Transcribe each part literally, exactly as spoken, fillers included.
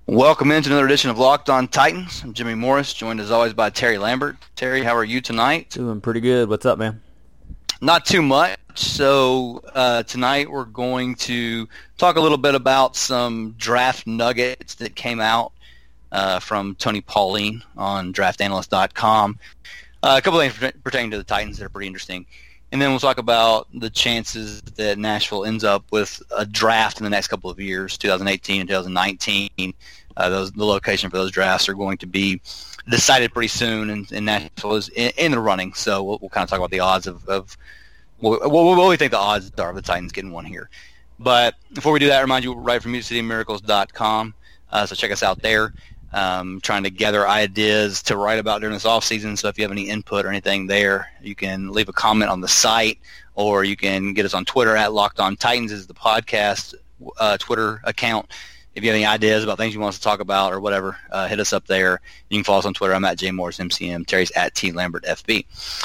Welcome into another edition of Locked On Titans. I'm Jimmy Morris, joined as always by Terry Lambert. Terry, how are you tonight? Doing pretty good. What's up, man? Not too much. So uh, tonight we're going to talk a little bit about some draft nuggets that came out uh, from Tony Pauline on draft analyst dot com. Uh, a couple of things pertaining to the Titans that are pretty interesting. And then we'll talk about the chances that Nashville ends up with a draft in the next couple of years, twenty eighteen and twenty nineteen. Uh, those, the location for those drafts are going to be decided pretty soon, and, and Nashville is in, in the running. So we'll, we'll kind of talk about the odds of, of what, what we think the odds are of the Titans getting one here. But before we do that, I remind you, we're right from music city miracles dot com, uh, so check us out there. Um, trying to gather ideas to write about during this offseason. So if you have any input or anything there, you can leave a comment on the site, or you can get us on Twitter at Locked On Titans is the podcast uh, Twitter account. If you have any ideas about things you want us to talk about or whatever, uh, hit us up there. You can follow us on Twitter. I'm at J Morris M C M. Terry's at T Lambert F B.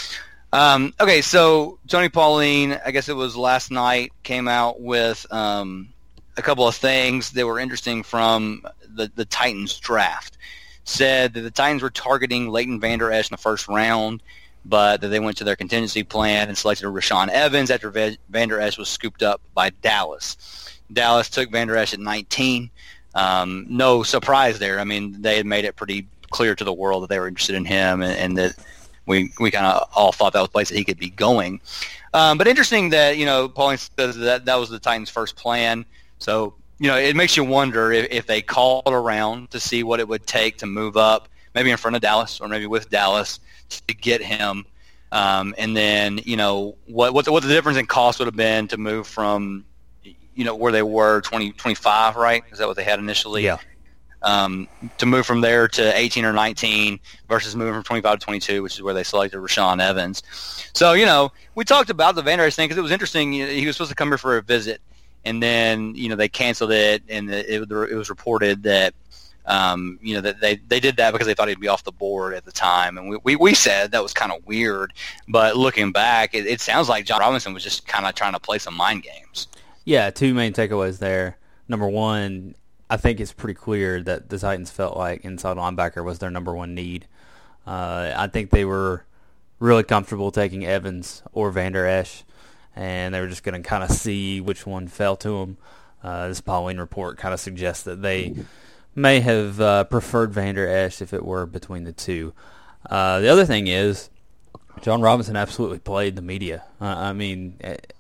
Um, okay, so Tony Pauline, I guess it was last night, came out with um, a couple of things that were interesting from the, the Titans draft. Said that the Titans were targeting Leighton Vander Esch in the first round, but that they went to their contingency plan and selected Rashaan Evans after v- Vander Esch was scooped up by Dallas. Dallas took Vander Esch at nineteen. Um, no surprise there. I mean, they had made it pretty clear to the world that they were interested in him, and, and that we we kind of all thought that was a place that he could be going. Um, but interesting that, you know, Pauline says that that was the Titans' first plan. So, you know, it makes you wonder if, if they called around to see what it would take to move up, maybe in front of Dallas or maybe with Dallas to get him. Um, and then, you know, what what the, what the difference in cost would have been to move from, you know, where they were, twenty, twenty-five, right? Is that what they had initially? Yeah. Um, to move from there to eighteen or nineteen versus moving from twenty-five to twenty-two, which is where they selected Rashaan Evans. So, you know, we talked about the Vander Esch thing because it was interesting. He was supposed to come here for a visit, and then, you know, they canceled it, and it, it was reported that, um, you know, that they, they did that because they thought he'd be off the board at the time. And we, we, we said that was kind of weird. But looking back, it, it sounds like Jon Robinson was just kind of trying to play some mind games. Yeah, two main takeaways there. Number one, I think it's pretty clear that the Titans felt like inside linebacker was their number one need. Uh, I think they were really comfortable taking Evans or Vander Esch, and they were just going to kind of see which one fell to them. Uh, this Pauline report kind of suggests that they may have uh, preferred Vander Esch if it were between the two. Uh, the other thing is, Jon Robinson absolutely played the media. Uh, I mean,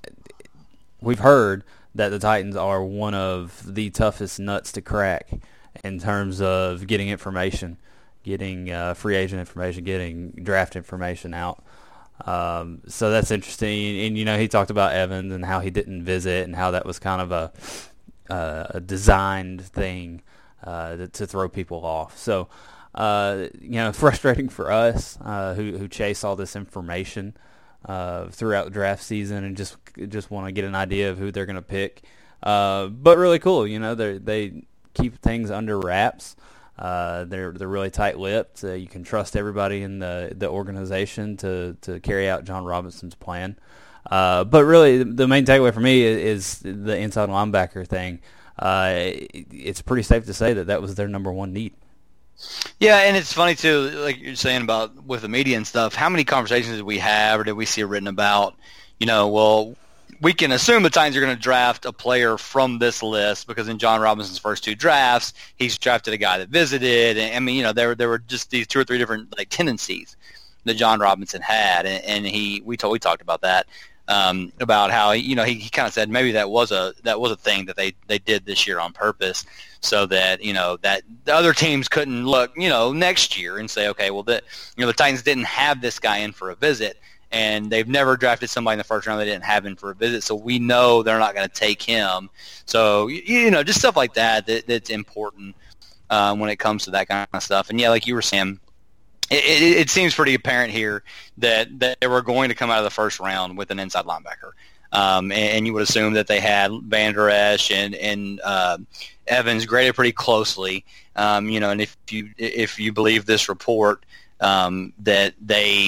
we've heard that the Titans are one of the toughest nuts to crack in terms of getting information, getting uh, free agent information, getting draft information out. Um, so that's interesting. And, you know, he talked about Evans and how he didn't visit and how that was kind of a, uh, a designed thing uh, to, to throw people off. So, uh, you know, frustrating for us uh, who, who chase all this information uh, throughout the draft season and just just want to get an idea of who they're going to pick. Uh, but really cool, you know, they they keep things under wraps. Uh, they're they're really tight-lipped. Uh, you can trust everybody in the, the organization to, to carry out Jon Robinson's plan. Uh, but really, the main takeaway for me is, is the inside linebacker thing. Uh, it, it's pretty safe to say that that was their number one need. Yeah, and it's funny, too, like you're saying about with the media and stuff, how many conversations did we have or did we see written about, you know, well, we can assume the Titans are going to draft a player from this list because in Jon Robinson's first two drafts, he's drafted a guy that visited. And, I mean, you know, there, there were just these two or three different like tendencies that Jon Robinson had, and, and he we told we talked about that. Um, about how, you know, he, he kind of said maybe that was a that was a thing that they, they did this year on purpose so that, you know, that the other teams couldn't look, you know, next year and say, okay, well, the, you know, the Titans didn't have this guy in for a visit, and they've never drafted somebody in the first round they didn't have in for a visit, so we know they're not going to take him. So, you, you know, just stuff like that, that that's important um, when it comes to that kind of stuff. And, yeah, like you were saying, It, it, it seems pretty apparent here that, that they were going to come out of the first round with an inside linebacker. Um, and, and you would assume that they had Vander Esch and, and uh, Evans graded pretty closely. Um, you know, and if you if you believe this report, um, that they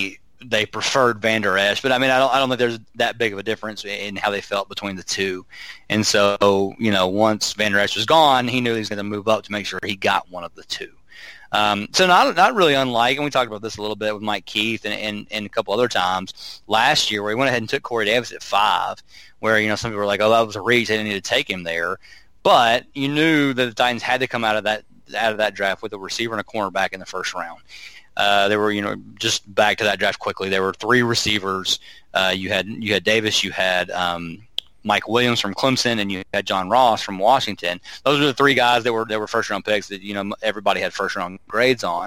they preferred Van Der Esch, but I mean, I don't, I don't think there's that big of a difference in how they felt between the two. And so, you know, once Van Der Esch was gone, he knew he was going to move up to make sure he got one of the two. Um, so not not really unlike, and we talked about this a little bit with Mike Keith and, and, and a couple other times last year, where he went ahead and took Corey Davis at five, where, you know, some people were like, oh, that was a reach, they didn't need to take him there. But you knew that the Titans had to come out of that out of that draft with a receiver and a cornerback in the first round. Uh, there were, you know, just back to that draft quickly, there were three receivers. Uh, you had you had Davis, you had um, Mike Williams from Clemson, and you had John Ross from Washington. Those were the three guys that were that were first round picks that, you know, everybody had first round grades on.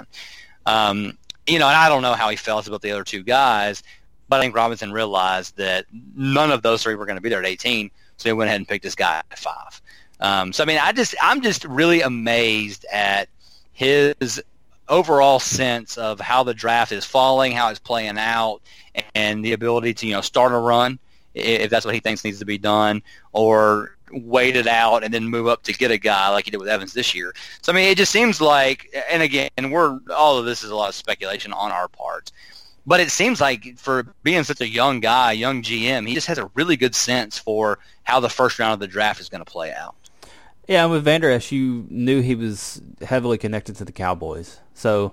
Um, you know, and I don't know how he felt about the other two guys, but I think Robinson realized that none of those three were going to be there at eighteen, so they went ahead and picked this guy at five. Um, so I mean, I just I'm just really amazed at his overall sense of how the draft is falling, how it's playing out, and the ability to, you know, start a run if that's what he thinks needs to be done, or wait it out and then move up to get a guy like he did with Evans this year. So I mean, it just seems like, and again, we're all of this is a lot of speculation on our part, but it seems like for being such a young guy, young G M, he just has a really good sense for how the first round of the draft is going to play out. Yeah, and with Van Der Esch, you knew he was heavily connected to the Cowboys. So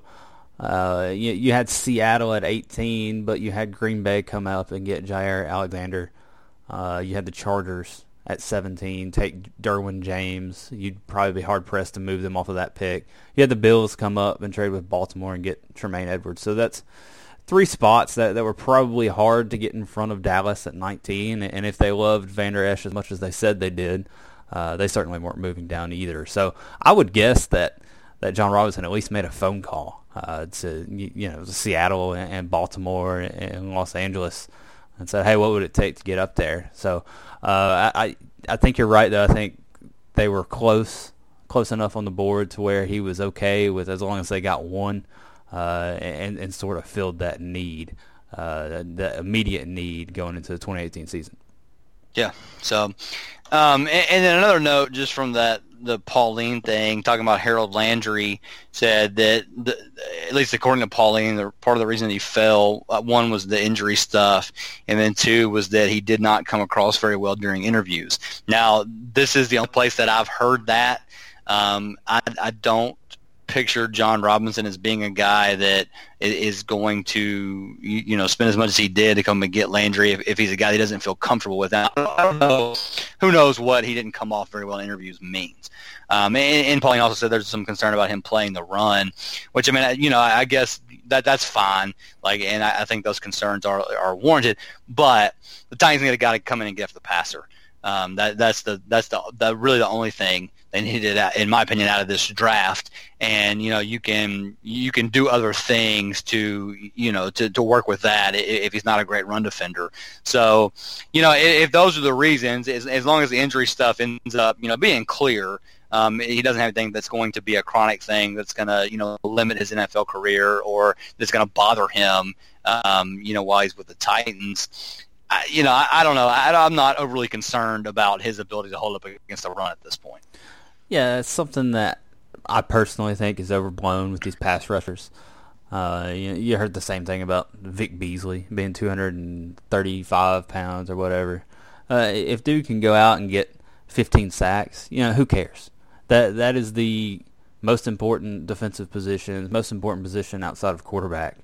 uh, you, you had Seattle at eighteen, but you had Green Bay come up and get Jair Alexander. Uh, you had the Chargers at seventeen, take Derwin James. You'd probably be hard-pressed to move them off of that pick. You had the Bills come up and trade with Baltimore and get Tremaine Edwards. So that's three spots that, that were probably hard to get in front of Dallas at nineteen. And if they loved Van Der Esch as much as they said they did, Uh, they certainly weren't moving down either. So I would guess that, that John Robinson at least made a phone call uh, to you, you know Seattle and, and Baltimore and Los Angeles and said, hey, what would it take to get up there? So uh, I I think you're right, though. I think they were close close enough on the board to where he was okay with as long as they got one uh, and, and sort of filled that need, uh, the immediate need going into the twenty eighteen season. Yeah, so... Um, and, and then another note, just from that the Pauline thing, talking about Harold Landry, said that the, at least according to Pauline, the, part of the reason he fell, uh, one was the injury stuff, and then two was that he did not come across very well during interviews. Now, this is the only place that I've heard that. Um, I, I don't picture John Robinson as being a guy that is going to, you know, spend as much as he did to come and get Landry if, if he's a guy that doesn't feel comfortable with that. I don't know. Who knows what he didn't come off very well in interviews means. Um, and, and Pauline also said there's some concern about him playing the run, which, I mean, you know, I guess that that's fine. Like, and I, I think those concerns are are warranted. But the Titans need a guy to come in and get after the passer. Um, that that's the that's the, the really the only thing they needed, in my opinion, out of this draft. And you know, you can you can do other things to you know to, to work with that if he's not a great run defender. So, you know, if, if those are the reasons, as, as long as the injury stuff ends up you know being clear, um, he doesn't have anything that's going to be a chronic thing that's going to you know limit his N F L career or that's going to bother him, um, you know, while he's with the Titans. I, you know, I, I don't know. I, I'm not overly concerned about his ability to hold up against the run at this point. Yeah, it's something that I personally think is overblown with these pass rushers. Uh, you, you heard the same thing about Vic Beasley being two hundred thirty-five pounds or whatever. Uh, if dude can go out and get fifteen sacks, you know, who cares? That That is the most important defensive position, most important position outside of quarterback.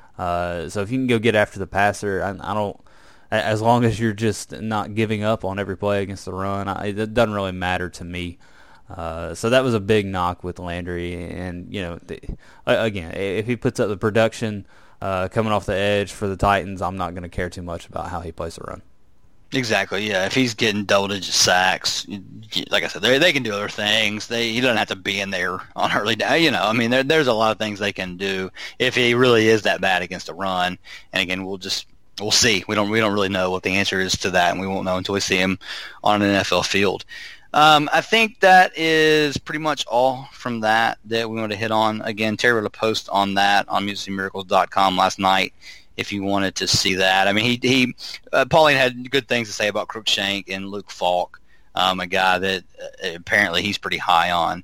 Uh, so if you can go get after the passer, I, I don't... As long as you're just not giving up on every play against the run, I, it doesn't really matter to me. Uh, so that was a big knock with Landry. And, you know, the, again, if he puts up the production uh, coming off the edge for the Titans, I'm not going to care too much about how he plays the run. Exactly, yeah. If he's getting double-digit sacks, like I said, they they can do other things. They He doesn't have to be in there on early day. You know, I mean, there, there's a lot of things they can do if he really is that bad against the run. And, again, we'll just... We'll see. We don't. We don't really know what the answer is to that, and we won't know until we see him on an N F L field. Um, I think that is pretty much all from that that we want to hit on. Again, Terry wrote a post on that on music miracles dot com last night. If you wanted to see that, I mean, he he uh, Pauline had good things to say about Crookshank and Luke Falk, um, a guy that uh, apparently he's pretty high on.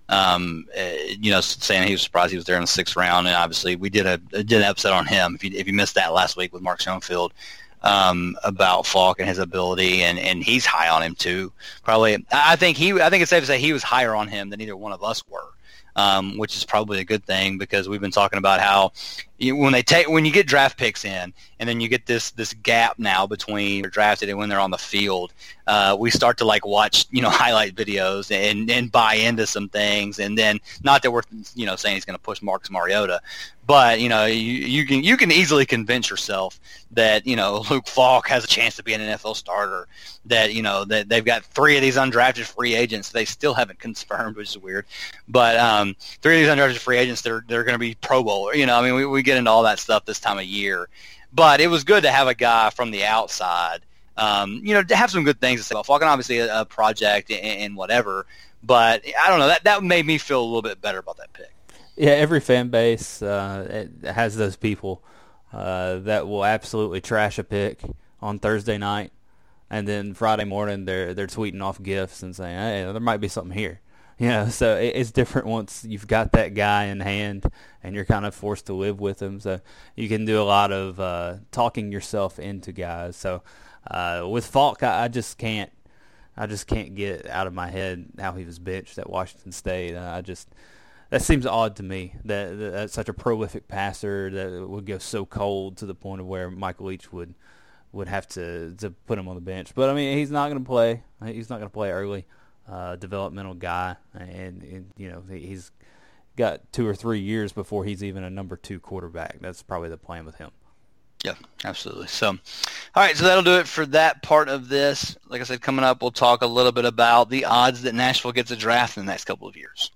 um, uh, you know, saying he was surprised he was there in the sixth round. And obviously, we did a did an episode on him. If you if you missed that last week with Mark Schoenfield, um, about Falk and his ability, and, and he's high on him too. Probably, I think he. I think it's safe to say he was higher on him than either one of us were. Um, which is probably a good thing, because we've been talking about how you, when they take when you get draft picks in, and then you get this this gap now between they're drafted and when they're on the field, uh, we start to like watch you know highlight videos and, and buy into some things, and then not that we're you know saying he's going to push Marcus Mariota, but you know you, you can you can easily convince yourself that you know Luke Falk has a chance to be an N F L starter, that you know that they've got three of these undrafted free agents they still haven't confirmed, which is weird, but um, three of these undrafted free agents they're they're going to be Pro Bowler. You know, I mean we, we get into all that stuff this time of year, but it was good to have a guy from the outside, um, you know, to have some good things to say about Falk. And obviously a, a project and, and whatever, but I don't know, that that made me feel a little bit better about that pick. Yeah, every fan base uh, it has those people uh, that will absolutely trash a pick on Thursday night, and then Friday morning they're they're tweeting off gifs and saying, "Hey, there might be something here." You know, so it, it's different once you've got that guy in hand and you're kind of forced to live with him. So you can do a lot of uh, talking yourself into guys. So uh, with Falk, I, I just can't. I just can't get out of my head how he was benched at Washington State. Uh, I just. That seems odd to me, that, that that's such a prolific passer that would go so cold to the point of where Michael Leach would would have to, to put him on the bench. But, I mean, he's not going to play. He's not going to play early. Uh, developmental guy, and, and, you know, he's got two or three years before he's even a number two quarterback. That's probably the plan with him. Yeah, absolutely. So, all right, so that'll do it for that part of this. Like I said, coming up, we'll talk a little bit about the odds that Nashville gets a draft in the next couple of years.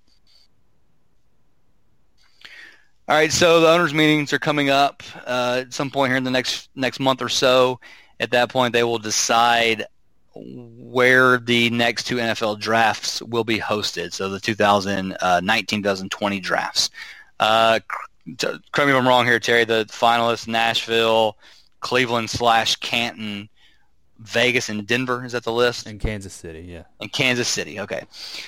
All right, so the owners' meetings are coming up uh, at some point here in the next next month or so. At that point, they will decide where the next two N F L drafts will be hosted. So the two thousand nineteen, twenty twenty drafts. Uh, correct me if I'm wrong here, Terry. The finalists: Nashville, Cleveland slash Canton, Vegas, and Denver. Is that the list? And Kansas City, yeah. And Kansas City. Okay.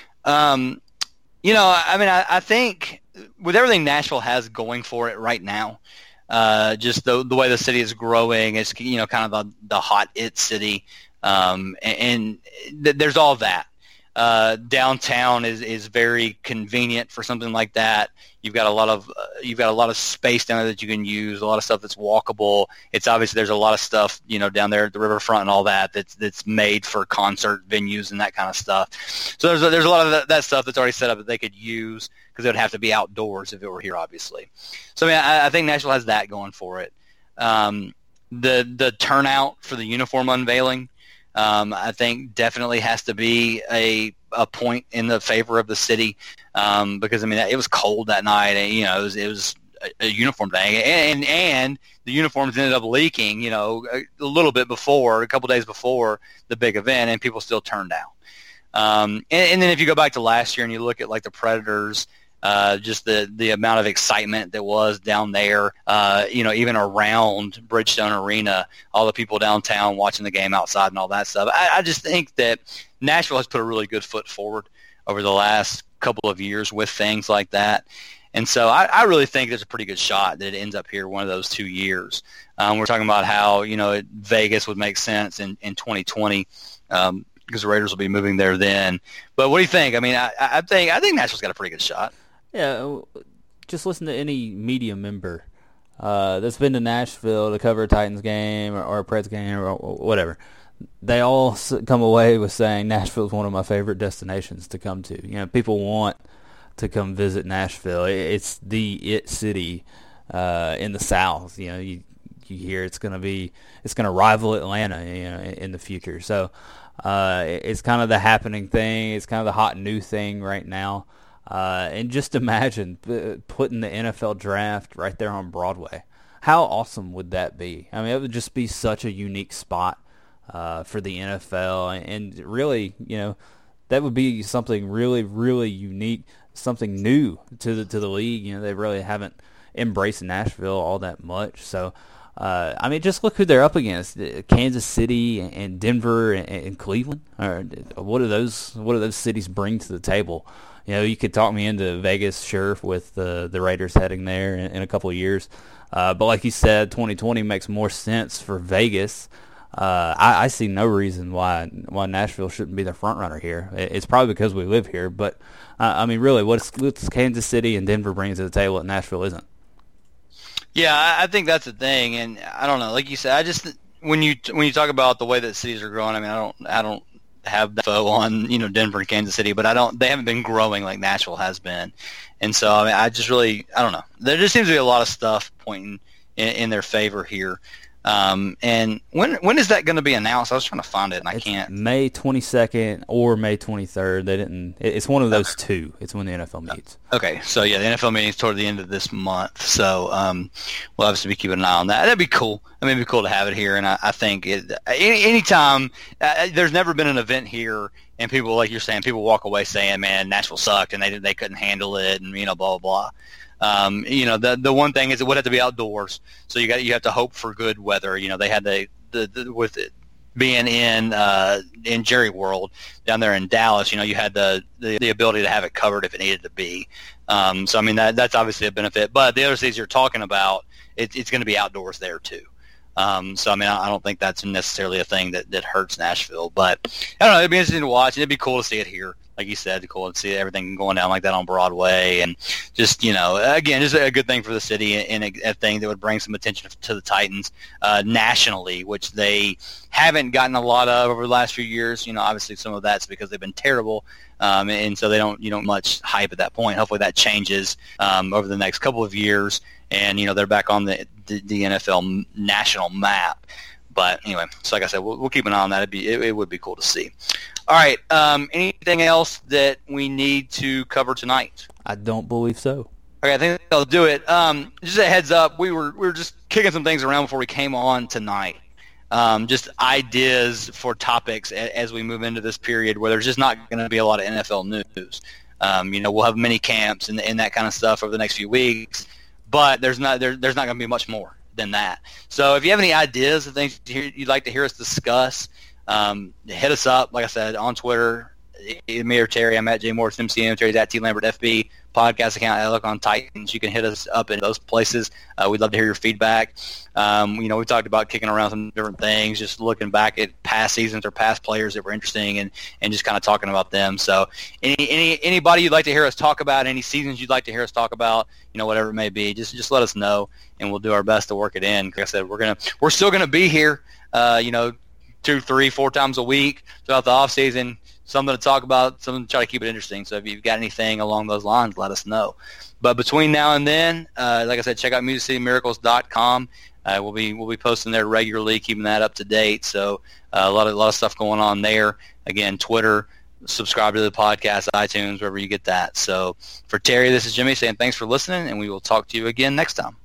Um, you know, I mean, I, I think with everything Nashville has going for it right now, uh, just the the way the city is growing, it's you know kind of the the hot it city. Um, and, and th- there's all that. Uh, downtown is, is very convenient for something like that. You've got a lot of uh, you've got a lot of space down there that you can use. A lot of stuff that's walkable. It's obviously there's a lot of stuff you know down there at the riverfront and all that that's that's made for concert venues and that kind of stuff. So there's a, there's a lot of that, that stuff that's already set up that they could use because it would have to be outdoors if it were here, obviously. So I mean, I, I think Nashville has that going for it. Um, the the turnout for the uniform unveiling. Um, I think definitely has to be a a point in the favor of the city um, because I mean it was cold that night and you know it was, it was a, a uniform thing and and the uniforms ended up leaking you know a, a little bit before a couple days before the big event and people still turned out um, and, and then if you go back to last year and you look at like the Predators. Uh, just the, the amount of excitement that was down there, uh, you know, even around Bridgestone Arena, all the people downtown watching the game outside and all that stuff. I, I just think that Nashville has put a really good foot forward over the last couple of years with things like that. And so I, I really think there's a pretty good shot that it ends up here one of those two years. Um, we're talking about how, you know, it, Vegas would make sense in, in twenty twenty um, because the Raiders will be moving there then. But what do you think? I mean, I, I think I think Nashville's got a pretty good shot. Yeah, just listen to any media member uh, that's been to Nashville to cover a Titans game or, or a Preds game or, or whatever. They all come away with saying Nashville is one of my favorite destinations to come to. You know, people want to come visit Nashville. It's the it city uh, in the South. You know, you you hear it's going to be it's going to rival Atlanta, you know, in, in the future. So uh, it's kind of the happening thing. It's kind of the hot new thing right now. Uh, and just imagine p- putting the N F L draft right there on Broadway. How awesome would that be? I mean, it would just be such a unique spot uh, for the N F L. And really, you know, that would be something really, really unique, something new to the to the league. You know, they really haven't embraced Nashville all that much. So, uh, I mean, just look who they're up against: Kansas City and Denver and, and Cleveland. Or what do those what do those cities bring to the table? You know, you could talk me into Vegas, sure, with the the Raiders heading there in, in a couple of years. Uh, but like you said, twenty twenty makes more sense for Vegas. Uh, I, I see no reason why why Nashville shouldn't be the front runner here. It, it's probably because we live here. But, uh, I mean, really, what's, what's Kansas City and Denver bringing to the table that Nashville isn't? Yeah, I, I think that's the thing. And I don't know, like you said, I just when you when you talk about the way that cities are growing, I mean, I don't I don't have the info on, you know, Denver and Kansas City, but I don't they haven't been growing like Nashville has been. And so I mean, I just really I don't know. There just seems to be a lot of stuff pointing in, in their favor here. Um, and when when is that going to be announced? I was trying to find it and I it's can't. May twenty-second or May twenty-third. They didn't. It's one of those okay. two. It's when the N F L meets. Okay, so yeah, the N F L meeting's toward the end of this month. So um, we'll obviously be keeping an eye on that. That'd be cool. I mean, it'd be cool to have it here. And I, I think it, any anytime uh, there's never been an event here, and people like you're saying, people walk away saying, "Man, Nashville sucked," and they they couldn't handle it, and you know, blah blah blah. Um, you know, the the one thing is it would have to be outdoors, so you got you have to hope for good weather. You know, they had the the, the with it being in uh, in Jerry World down there in Dallas. You know, you had the, the, the ability to have it covered if it needed to be. Um, so I mean, that that's obviously a benefit. But the other cities you're talking about, it, it's going to be outdoors there too. Um, so I mean, I, I don't think that's necessarily a thing that, that hurts Nashville. But I don't know, it'd be interesting to watch, and it'd be cool to see it here. Like you said, cool to see everything going down like that on Broadway, and just, you know, again, just a good thing for the city and a, a thing that would bring some attention to the Titans uh, nationally, which they haven't gotten a lot of over the last few years. You know, obviously some of that's because they've been terrible, um, and so they don't, you know, much hype at that point. Hopefully that changes um, over the next couple of years, and you know they're back on the the, the N F L national map. But anyway, so like I said, we'll, we'll keep an eye on that. It'd be, it, it would be cool to see. All right. Um, anything else that we need to cover tonight? I don't believe so. Okay, I think I'll do it. Um, just a heads up, we were we were just kicking some things around before we came on tonight. Um, just ideas for topics a, as we move into this period where there's just not going to be a lot of N F L news. Um, you know, we'll have mini camps and, and that kind of stuff over the next few weeks, but there's not there, there's not going to be much more than that. So if you have any ideas of things you'd like to hear us discuss, um, hit us up. Like I said, on Twitter, me or Terry. I'm at J Morris M C M. Terry's at T Lambert F B. Podcast account I Look on Titans. You can hit us up in those places. Uh, we'd love to hear your feedback. Um, you know, we talked about kicking around some different things, just looking back at past seasons or past players that were interesting, and, and just kind of talking about them. So, any any anybody you'd like to hear us talk about, any seasons you'd like to hear us talk about, you know, whatever it may be, just just let us know, and we'll do our best to work it in. Like I said, we're gonna we're still gonna be here. Uh, you know, two, three, four times a week throughout the off season. Something to talk about, something to try to keep it interesting. So if you've got anything along those lines, let us know. But between now and then, uh, like I said, check out music city miracles dot com. Uh, we'll be we'll be posting there regularly, keeping that up to date. So uh, a lot of a lot of stuff going on there. Again, Twitter, subscribe to the podcast, iTunes, wherever you get that. So for Terry, this is Jimmy saying thanks for listening, and we will talk to you again next time.